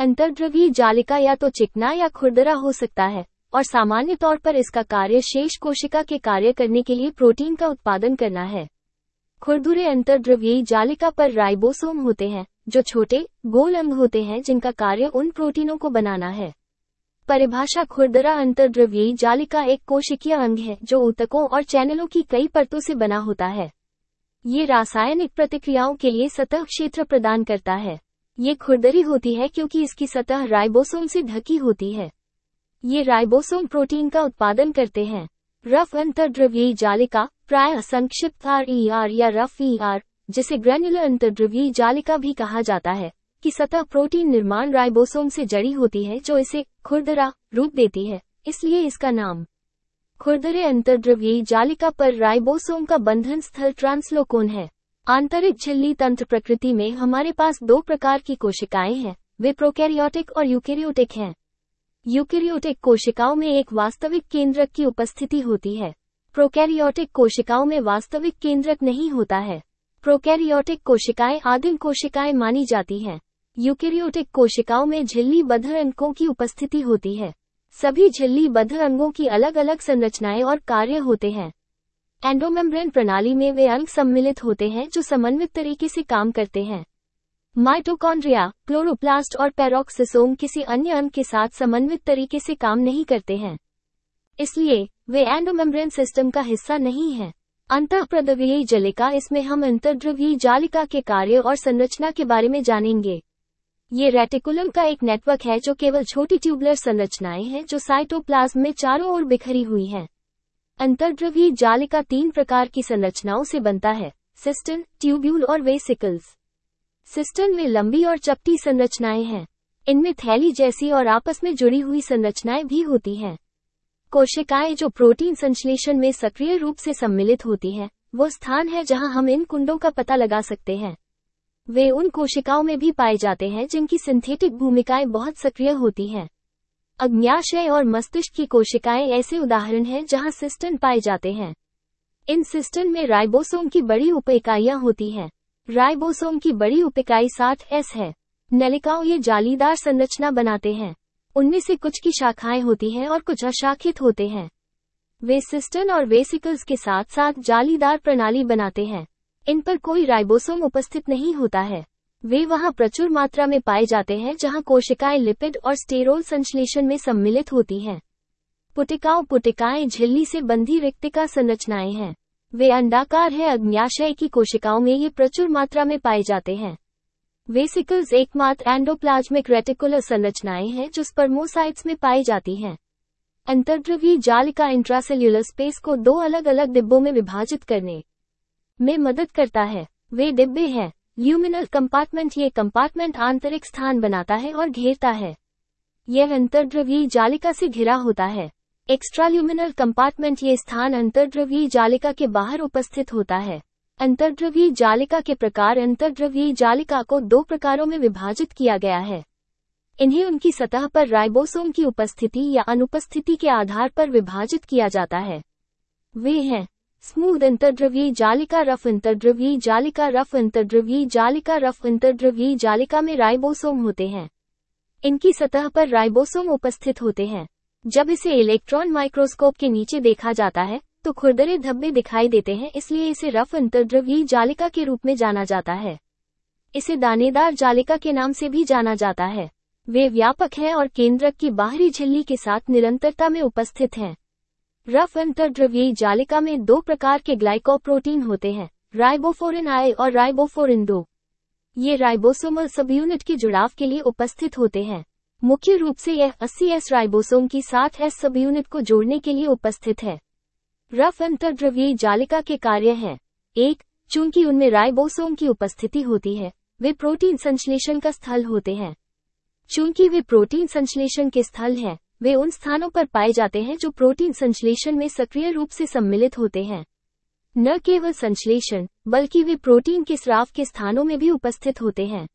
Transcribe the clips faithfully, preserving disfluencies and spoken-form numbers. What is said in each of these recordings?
अंतर्द्रव्यीय जालिका या तो चिकना या खुरदरा हो सकता है, और सामान्य तौर पर इसका कार्य शेष कोशिका के कार्य करने के लिए प्रोटीन का उत्पादन करना है। खुरदुरे अंतर्द्रव्यीय जालिका पर राइबोसोम होते हैं, जो छोटे, गोल अंग होते हैं जिनका कार्य उन प्रोटीनों को बनाना है। परिभाषा खुरदरा अंतर्द्रव्यीय जालिका एक कोशिकीय अंग है जो ऊतकों और चैनलों की कई परतों से बना होता है। ये रासायनिक प्रतिक्रियाओं के लिए सतह क्षेत्र प्रदान करता है। ये खुरदरी होती है क्योंकि इसकी सतह राइबोसोम से ढकी होती है। ये राइबोसोम प्रोटीन का उत्पादन करते हैं। रफ अंतर्द्रव्यीय जालिका, प्रायः संक्षिप्त आर ई आर या रफ ई आर, जिसे ग्रैन्युलर अंतर्द्रव्यीय जालिका भी कहा जाता है, की सतह प्रोटीन निर्माण राइबोसोम से जड़ी होती है जो इसे खुरदरा रूप देती है, इसलिए इसका नाम। खुरदरे अंतर्द्रव्यीय जालिका पर राइबोसोम का बंधन स्थल ट्रांसलोकोन है। आंतरिक झिल्ली तंत्र प्रकृति में हमारे पास दो प्रकार की कोशिकाएं हैं, वे प्रोकैरियोटिक और यूकेरियोटिक हैं। यूकेरियोटिक कोशिकाओं में एक वास्तविक केंद्रक की उपस्थिति होती है। प्रोकैरियोटिक कोशिकाओं में वास्तविक केंद्रक नहीं होता है। प्रोकैरियोटिक कोशिकाएं आदिम कोशिकाएं मानी जाती हैं। यूकेरियोटिक कोशिकाओं में झिल्लीबद्ध अंगों की उपस्थिति होती है। सभी झिल्लीबद्ध अंगों की अलग अलग संरचनाएं और कार्य होते हैं। एंडोमेम्ब्रेन प्रणाली में वे अंग सम्मिलित होते हैं जो समन्वित तरीके से काम करते हैं। माइटोकॉन्ड्रिया, क्लोरोप्लास्ट और पेरोक्सिसोम किसी अन्य अंग के साथ समन्वित तरीके से काम नहीं करते हैं, इसलिए वे एंडोमेम्ब्रेन सिस्टम का हिस्सा नहीं हैं। अंतःप्रद्रव्यीय जालिका, इसमें हम अंतर्द्रव्यीय जालिका के कार्य और संरचना के बारे में जानेंगे। ये रेटिकुलम का एक नेटवर्क है जो केवल छोटी ट्यूबुलर संरचनाएं हैं जो साइटोप्लाज्म में चारों ओर बिखरी हुई हैं। अंतर्द्रव्यीय जालिका तीन प्रकार की संरचनाओं से बनता है, सिस्टन, ट्यूब्यूल और वेसिकल्स। सिस्टन में लंबी और चपटी संरचनाएं हैं। इनमें थैली जैसी और आपस में जुड़ी हुई संरचनाएं भी होती हैं। कोशिकाएं जो प्रोटीन संश्लेषण में सक्रिय रूप से सम्मिलित होती हैं, वो स्थान है जहां हम इन कुंडों का पता लगा सकते हैं। वे उन कोशिकाओं में भी पाए जाते हैं जिनकी सिंथेटिक भूमिकाएं बहुत सक्रिय होती हैं। अग्न्याशय और मस्तिष्क की कोशिकाएं ऐसे उदाहरण हैं जहां सिस्टन पाए जाते हैं। इन सिस्टन में राइबोसोम की बड़ी उपइकाइयां होती हैं। राइबोसोम की बड़ी उपइकाई साठ एस है। नलिकाओं ये जालीदार संरचना बनाते हैं। उनमें से कुछ की शाखाएं होती हैं और कुछ अशाखित होते हैं। वे सिस्टन और वेसिकल्स के साथ साथ जालीदार प्रणाली बनाते हैं। इन पर कोई राइबोसोम उपस्थित नहीं होता है। वे वहां प्रचुर मात्रा में पाए जाते हैं जहां कोशिकाएं लिपिड और स्टेरोल संश्लेषण में सम्मिलित होती हैं। पुटिकाओं पुटिकाएं झिल्ली से बंधी रिक्तिका संरचनाएं हैं। वे अंडाकार हैं। अग्न्याशय की कोशिकाओं में ये प्रचुर मात्रा में पाए जाते हैं। वेसिकल्स एकमात्र एंडोप्लाज्मिक रेटिकुलर संरचनाएं हैं जो स्पर्मोसाइट्स में पाई जाती हैं। अंतर्द्रव्यीय जालिका इंट्रासेल्युलर स्पेस को दो अलग अलग डिब्बों में विभाजित करने में मदद करता है। वे डिब्बे हैं। ल्यूमिनल कंपार्टमेंट, ये कंपार्टमेंट आंतरिक स्थान बनाता है और घेरता है। यह अंतर्द्रव्यीय जालिका से घिरा होता है। एक्स्ट्राल्यूमिनल कंपार्टमेंट, ये स्थान अंतर्द्रव्यीय जालिका के बाहर उपस्थित होता है। अंतर्द्रव्यीय जालिका के प्रकार। अंतर्द्रव्यीय जालिका को दो प्रकारों में विभाजित किया गया है। इन्हें उनकी सतह पर राइबोसोम की उपस्थिति या अनुपस्थिति के आधार पर विभाजित किया जाता है। वे हैं स्मूथ अंतर्द्रव्यीय जालिका, रफ अंतर्द्रव्यीय जालिका। रफ अंतर्द्रव्यीय जालिका रफ अंतर्द्रव्यीय जालिका में राइबोसोम होते हैं। इनकी सतह पर राइबोसोम उपस्थित होते हैं। जब इसे इलेक्ट्रॉन माइक्रोस्कोप के नीचे देखा जाता है तो खुरदरे धब्बे दिखाई देते हैं, इसलिए इसे रफ अंतर्द्रव्यीय जालिका के रूप में जाना जाता है। इसे दानेदार जालिका के नाम से भी जाना जाता है। वे व्यापक हैं और केंद्रक की बाहरी झिल्ली के साथ निरंतरता में उपस्थित हैं। रफ अंतर्द्रव्यीय जालिका में दो प्रकार के ग्लाइकोप्रोटीन होते हैं, राइबोफोरिन आई और राइबोफोरिन दो। ये राइबोसोमल सबयूनिट के जुड़ाव के लिए उपस्थित होते हैं। मुख्य रूप से यह अस्सी एस राइबोसोम की साठ एस सबयूनिट को जोड़ने के लिए उपस्थित है। रफ अंतर्द्रव्यीय जालिका के कार्य हैं। एक, चूंकि उनमें राइबोसोम की उपस्थिति होती है, वे प्रोटीन संश्लेषण का स्थल होते हैं। चूंकि वे प्रोटीन संश्लेषण के स्थल हैं, वे उन स्थानों पर पाए जाते हैं जो प्रोटीन संश्लेषण में सक्रिय रूप से सम्मिलित होते हैं। न केवल संश्लेषण, बल्कि वे प्रोटीन के स्राव के स्थानों में भी उपस्थित होते हैं।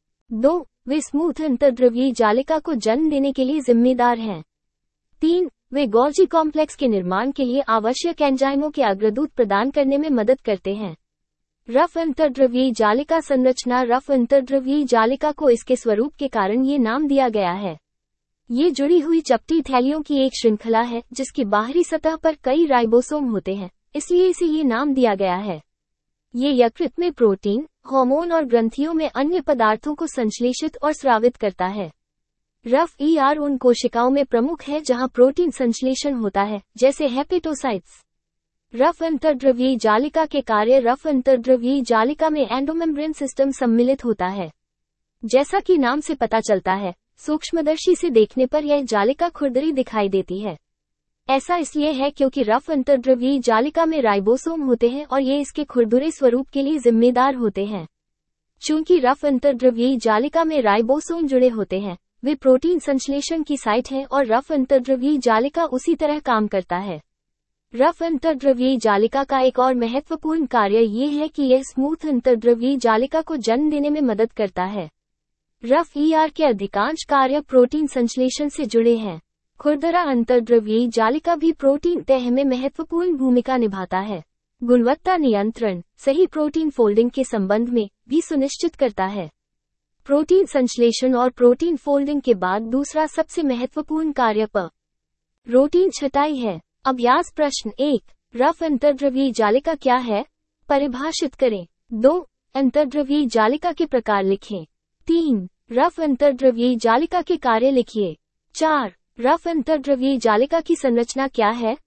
दो, वे स्मूथ अंतर्द्रव्यीय जालिका को जन्म देने के लिए जिम्मेदार हैं। तीन, वे गोल्जी कॉम्प्लेक्स के निर्माण के लिए आवश्यक एंजाइमों के अग्रदूत प्रदान करने में मदद करते हैं। रफ अंतर्द्रव्यीय जालिका संरचना। रफ अंतर्द्रव्यीय जालिका को इसके स्वरूप के कारण ये नाम दिया गया है। ये जुड़ी हुई चपटी थैलियों की एक श्रृंखला है जिसकी बाहरी सतह पर कई राइबोसोम होते हैं, इसलिए इसे ये नाम दिया गया है। ये यकृत में प्रोटीन, हार्मोन और ग्रंथियों में अन्य पदार्थों को संश्लेषित और स्रावित करता है। रफ ईआर उन कोशिकाओं में प्रमुख है जहां प्रोटीन संश्लेषण होता है, जैसे हेपेटोसाइट्स। रफ अंतर्द्रव्यीय जालिका के कार्य। रफ अंतर्द्रव्यीय जालिका में एंडोमेम्ब्रेन सिस्टम सम्मिलित होता है। जैसा कि नाम से पता चलता है, सूक्ष्मदर्शी से देखने पर यह जालिका खुरदरी दिखाई देती है। ऐसा इसलिए है क्योंकि रफ अंतर्द्रव्यीय जालिका में राइबोसोम होते हैं और ये इसके खुरदुरे स्वरूप के लिए जिम्मेदार होते हैं। चूंकि रफ अंतर्द्रव्यीय जालिका में राइबोसोम जुड़े होते हैं, वे प्रोटीन संश्लेषण की साइट हैं और रफ अंतर्द्रव्यीय जालिका उसी तरह काम करता है। रफ अंतर्द्रव्यीय जालिका का एक और महत्वपूर्ण कार्य ये है कि यह स्मूथ अंतर्द्रव्यीय जालिका को जन्म देने में मदद करता है। रफ ईआर के अधिकांश कार्य प्रोटीन संश्लेषण से जुड़े हैं। खुरदरा अंतर्द्रव्यीय जालिका भी प्रोटीन तह में महत्वपूर्ण भूमिका निभाता है। गुणवत्ता नियंत्रण, सही प्रोटीन फोल्डिंग के संबंध में भी सुनिश्चित करता है। प्रोटीन संश्लेषण और प्रोटीन फोल्डिंग के बाद दूसरा सबसे महत्वपूर्ण कार्य प्रोटीन छँटाई है। अभ्यास प्रश्न एक, रफ अंतर्द्रव्यीय जालिका क्या है? परिभाषित करें। दो, अंतर्द्रव्यीय जालिका के प्रकार लिखें। तीन, रफ अंतर्द्रव्यीय जालिका के कार्य लिखिए। चार, रफ अंतर्द्रव्यीय जालिका की संरचना क्या है?